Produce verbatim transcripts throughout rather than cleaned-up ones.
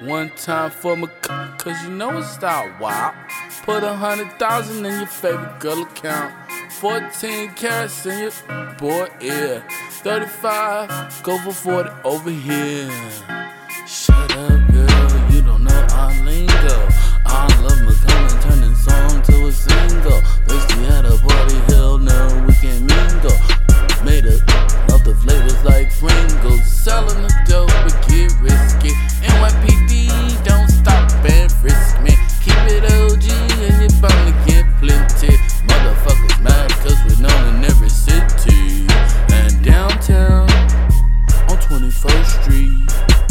One time for my c- cause you know it's style wild. Put a hundred thousand in your favorite girl account. Fourteen carats in your boy ear. Thirty-five, go for forty over here. Shut up, girl, you don't know our lingo. I love McConnell turning song to a single. Basically at a party, hell no, we can mingle. Made up of the flavors like Pringles. Selling the dope, but get risky. N Y P D, don't stop and frisk me. Keep it O G and you're bound to get plenty. Motherfuckers mad cause we're known in every city. And downtown, on twenty-first street,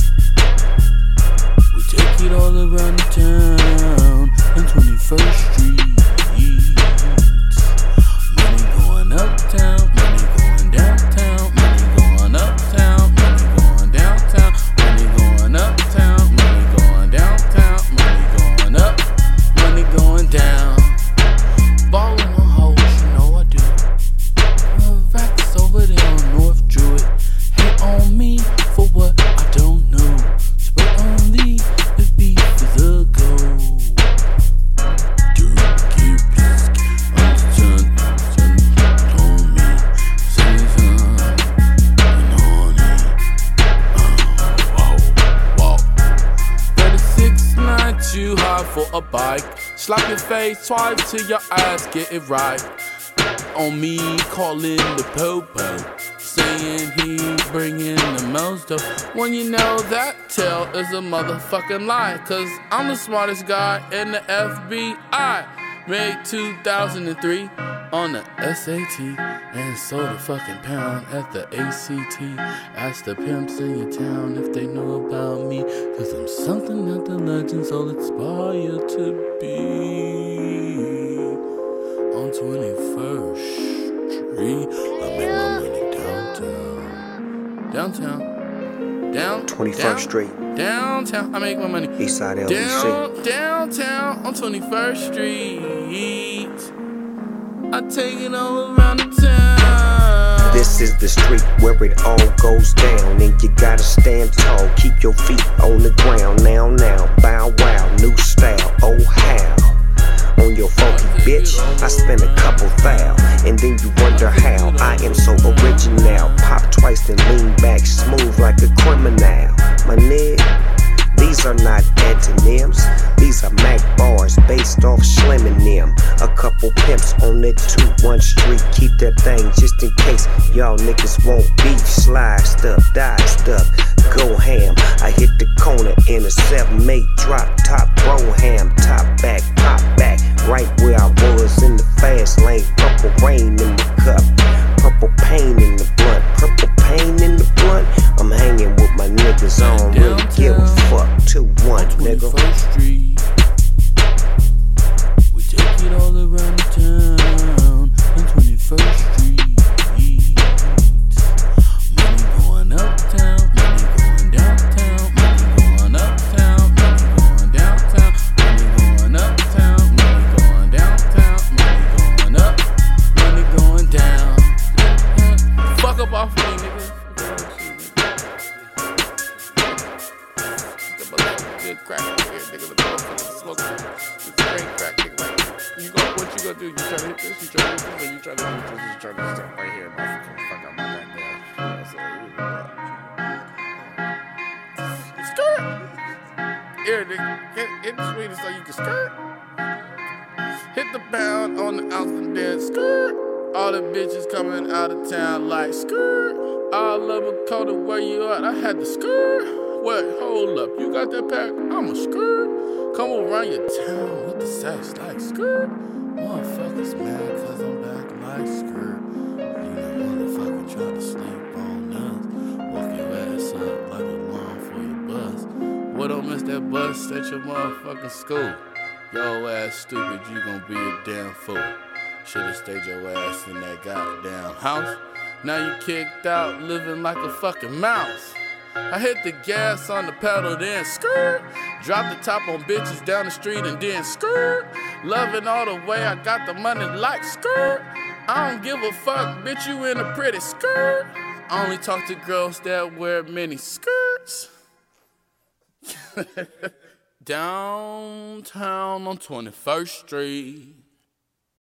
we take it all around the town. On twenty-first street, money going uptown, money going downtown, money going uptown, money going downtown, money going uptown, money going downtown, money going up, money going down. Ballin' on hoes, you know I do. The racks over there on North Druid. Hate on me for what I don't know. Spray on Lee, the beef is a go. Do keep risky, I'm done, done, told me, say some, and on it. Oh, whoa, whoa. thirty-six nine, too high for a bike. Slap your face twice till your ass get it right. On me, calling the popo, saying he bringing the most dope. When you know that tale is a motherfucking lie, cause I'm the smartest guy in the F B I. Made two thousand three on the S A T and sold a fucking pound at the A C T. Ask the pimps in your town if they know about me, cause I'm something that the legends all aspire to be. On twenty-first street, I make my money downtown. Downtown. Down. twenty-first down, Street. Downtown. I make my money. Eastside L B C. Down, downtown on twenty-first street. I take it all around the town. This is the street where it all goes down, and you gotta stand tall. Keep your feet on the ground. Now, now, bow wow, new style. Oh how. On your funky bitch, I spend a couple thou, and then you wonder how I am so original. Pop twice and lean back, smooth like a criminal. My nigga, these are not antonyms, these are Mac bars based off Slim and them. A couple pimps on that two one street, keep that thing just in case y'all niggas won't beef. Sliced up, diced up, go ham. I hit the corner in a seven eight drop top, bro ham, top back, pop back, right where I was in the fast lane. Purple rain in the cup, purple pain in the blunt, purple pain in the blunt. I'm hanging with my niggas, I don't really give a fuck. two one, nigga. twenty-first Street. We take it all around the town. On twenty-first Street. Money going uptown, money going downtown, money going uptown, money going downtown, money going uptown, money going downtown, money going up, money going down. Fuck up off me, nigga. Good crack over here, nigga. Look at the smoke. It's straight crack, nigga. Like, you go, what you gonna do? You try to hit this? You try to hit this? Or you try to hit this? You try to hit this right here, motherfucker. Fuck out my goddamn. Skirt. Here, nigga. Hit, hit the sweetest so you can skirt. Hit the pound on the ounce and then skirt. All the bitches coming out of town like skirt. I love a coda where you at. I had the skirt. What? Hold up, you got that pack? I'm a skirt. Come around your town with the sex like skirt. Motherfuckers mad cause I'm back like skirt. You know, motherfucker try to sleep on us. Walk your ass up like a lawn for your bus. What don't miss that bus at your motherfucking school? Yo ass stupid, you gon' be a damn fool. Should've stayed your ass in that goddamn house. Now you kicked out, living like a fucking mouse. I hit the gas on the pedal, then skirt. Drop the top on bitches down the street and then skirt. Loving all the way, I got the money like skirt. I don't give a fuck, bitch, you in a pretty skirt. I only talk to girls that wear mini skirts. Downtown on twenty-first Street.